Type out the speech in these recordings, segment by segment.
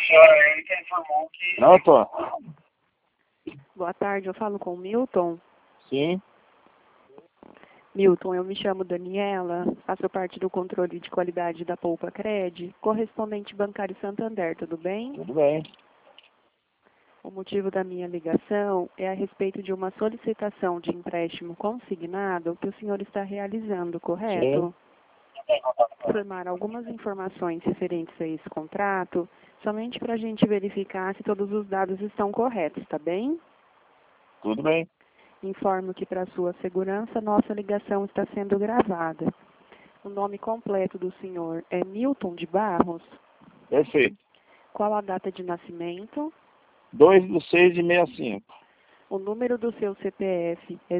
senhora, ele que informou que... Não, tô. Boa tarde, eu falo com o Milton. Sim. Milton, eu me chamo Daniela, faço parte do controle de qualidade da Poupa Cred, correspondente bancário Santander, tudo bem? Tudo bem. O motivo da minha ligação é a respeito de uma solicitação de empréstimo consignado que o senhor está realizando, correto? Informar algumas informações referentes a esse contrato, somente para a gente verificar se todos os dados estão corretos, tá bem? Tudo bem. Informo que, para sua segurança, nossa ligação está sendo gravada. O nome completo do senhor é Milton de Barros. Perfeito. Qual a data de nascimento? 2/6/65. O número do seu CPF é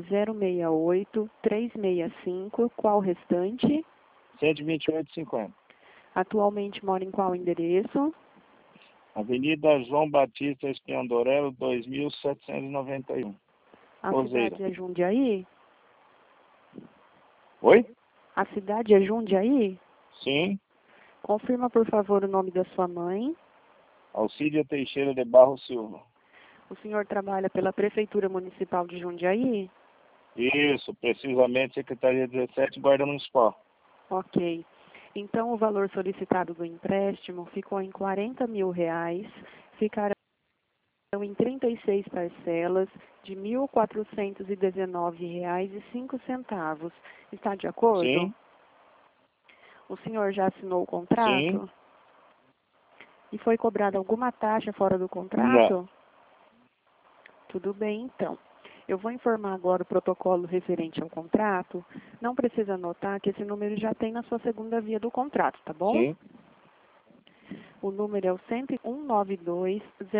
068-365. Qual o restante? 128,50. Atualmente mora em qual endereço? Avenida João Batista Espiandorello, 2791. A Roseira. cidade é Jundiaí? Oi? A cidade é Jundiaí? Sim. Confirma, por favor, o nome da sua mãe. Alcídia Teixeira de Barros Silva. O senhor trabalha pela Prefeitura Municipal de Jundiaí? Isso, precisamente Secretaria 17, Guarda Municipal. Ok. Então, o valor solicitado do empréstimo ficou em R$ 40 mil. Ficarão em 36 parcelas de R$ 1.419,05. Está de acordo? Sim. O senhor já assinou o contrato? Sim. E foi cobrada alguma taxa fora do contrato? Não. Tudo bem, então. Eu vou informar agora o protocolo referente ao contrato. Não precisa anotar que esse número já tem na sua segunda via do contrato, tá bom? Sim. O número é o 19208.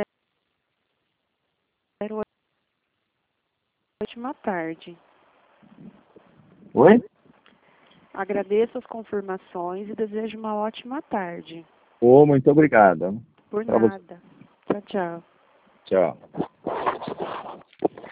Ótima tarde. Oi? Agradeço as confirmações e desejo uma ótima tarde. Muito obrigado. Por Pra você. nada. Tchau, tchau. Tchau.